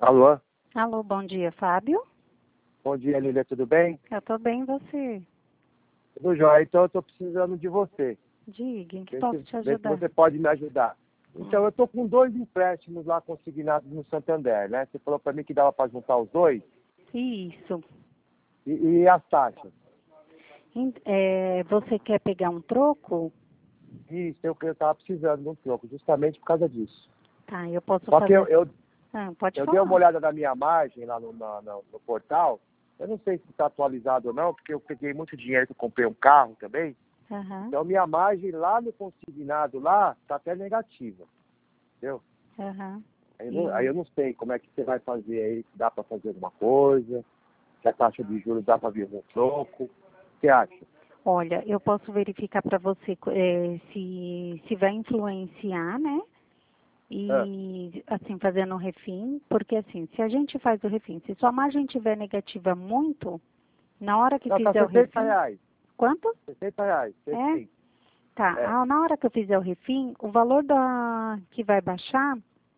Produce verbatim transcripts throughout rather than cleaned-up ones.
Alô? Alô, bom dia, Fábio? Bom dia, Lília, tudo bem? Eu tô bem, e você? Tudo jóia, então eu estou precisando de você. Diga, em que Vê posso se, te vê se ajudar? você pode me ajudar. Então, eu estou com dois empréstimos lá consignados no Santander, né? Você falou para mim que dava para juntar os dois. Isso. E, e as taxas? Em- é, você quer pegar um troco? Isso, eu estava precisando de um troco, justamente por causa disso. Tá, eu posso Só que eu, fazer... eu, Ah, pode eu dei uma falar. olhada na minha margem lá no, na- na- no portal. Eu não sei se está atualizado ou não, porque eu peguei muito dinheiro que eu comprei um carro também. Aham, Então, minha margem lá no consignado lá está até negativa, entendeu? aham. Aí eu, não, aí E, eu não sei como é que você vai fazer aí, se dá para fazer alguma coisa, se a taxa de juros dá para vir um troco. O que você acha? olha, eu posso verificar para você é, se, se vai influenciar, né? Ah, E, assim, fazendo o refim, porque, assim, se a gente faz o refim, se sua margem tiver negativa muito, na hora que não, tá fizer o sessenta refim... reais. Quanto? sessenta reais. É? Sim. Tá, É. ah, na hora que eu fizer o refim, o valor da que vai baixar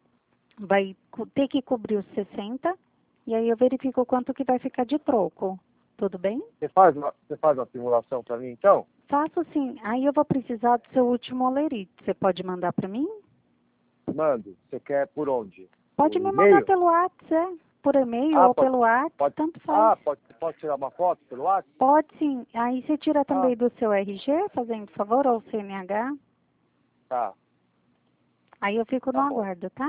vai co- ter que cobrir os sessenta e aí eu verifico quanto que vai ficar de troco. Tudo bem? Você faz uma, você faz uma simulação para mim, então? Faço sim. Aí eu vou precisar do seu último olerite. Você pode mandar para mim? Mando. Você quer por onde? Pode Por me mandar e-mail? pelo WhatsApp, é? Por e-mail Ah, ou pode, pelo WhatsApp, pode. tanto faz. Ah, pode, pode tirar uma foto pelo WhatsApp? Pode sim. Aí você tira Ah, também do seu R G, fazendo favor, ou C N H. tá. Aí eu fico no Tá bom. aguardo, tá?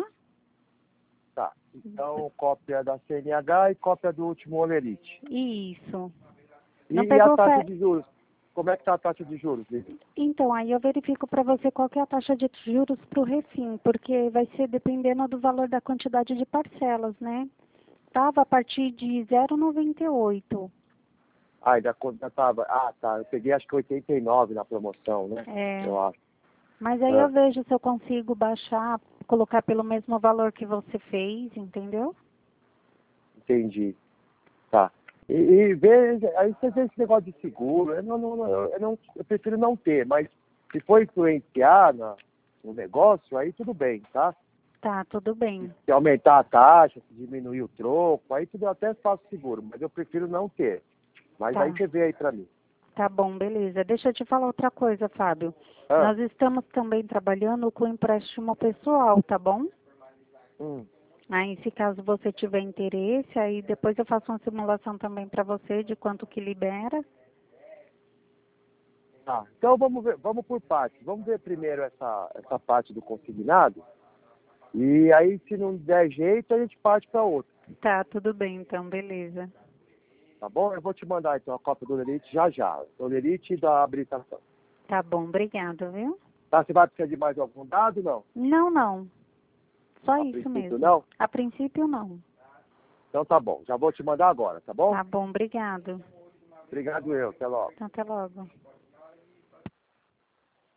Tá. Então, cópia da C N H e cópia do último Olerite. Isso. E, Não e a pegou taxa fé? de juros? Como é que tá a taxa de juros, Lili? Então, aí eu verifico para você qual que é a taxa de juros para o refim, porque vai ser dependendo do valor da quantidade de parcelas, né? Tava a partir de zero vírgula noventa e oito. Ah, ainda, ainda tava. Ah, tá. Eu peguei acho que oitenta e nove na promoção, né? É, Eu acho. mas aí eu Ah, vejo se eu consigo baixar, colocar pelo mesmo valor que você fez, entendeu? entendi. Tá. E, e veja, aí você vê esse negócio de seguro. Eu, não, não, não, eu, não, eu prefiro não ter, mas se for influenciar na, no negócio, aí tudo bem, tá? Tá, tudo bem. Se aumentar a taxa, se diminuir o troco, aí tudo eu até faço seguro, mas eu prefiro não ter. Mas aí Tá, você vê aí pra mim. tá bom, beleza. Deixa eu te falar outra coisa, Fábio. Ah, Nós estamos também trabalhando com empréstimo pessoal, tá bom? hum. Aí, se caso você tiver interesse, aí depois eu faço uma simulação também para você de quanto que libera. Tá, então vamos ver, vamos por partes. Vamos ver primeiro essa, essa parte do consignado. E aí, se não der jeito, a gente parte para outra. Tá, tudo bem, então, beleza. Tá bom? Eu vou te mandar então a cópia do Lerite já já. Do Lerite e da habilitação. Tá bom, obrigado, viu? Tá? Você vai precisar de mais algum dado? Não. Não, não. Só A isso princípio, mesmo. não? A princípio, não. Então tá bom. Já vou te mandar agora, tá bom? Tá bom, obrigado. Obrigado eu. Até logo. Então, até logo.